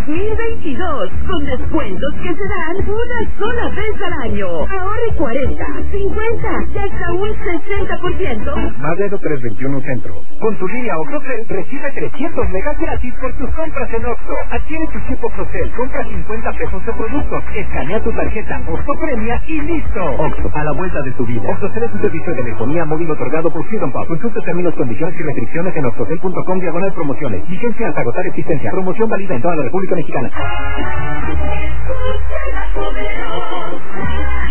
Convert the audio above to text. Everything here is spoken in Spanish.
2022, con descuentos que se dan una sola vez al año. Ahorre 40, 50 y hasta un 60%. Madero 321 Centro. Con tu línea OXXO recibe 300 megas gratis por tus compras en OXXO. Adquiere tu chip OXXO, compra 50 pesos de productos, escanea tu tarjeta OXXO Premia y listo. OXXO, a la vuelta de tu vida. OXXO será tu servicio de telefonía móvil otorgado por Freedom Pub. Consulta términos, condiciones y restricciones en oxxocel.com/promociones. Vigencia hasta agotar existencia. Promoción válida en toda la República Mexicana.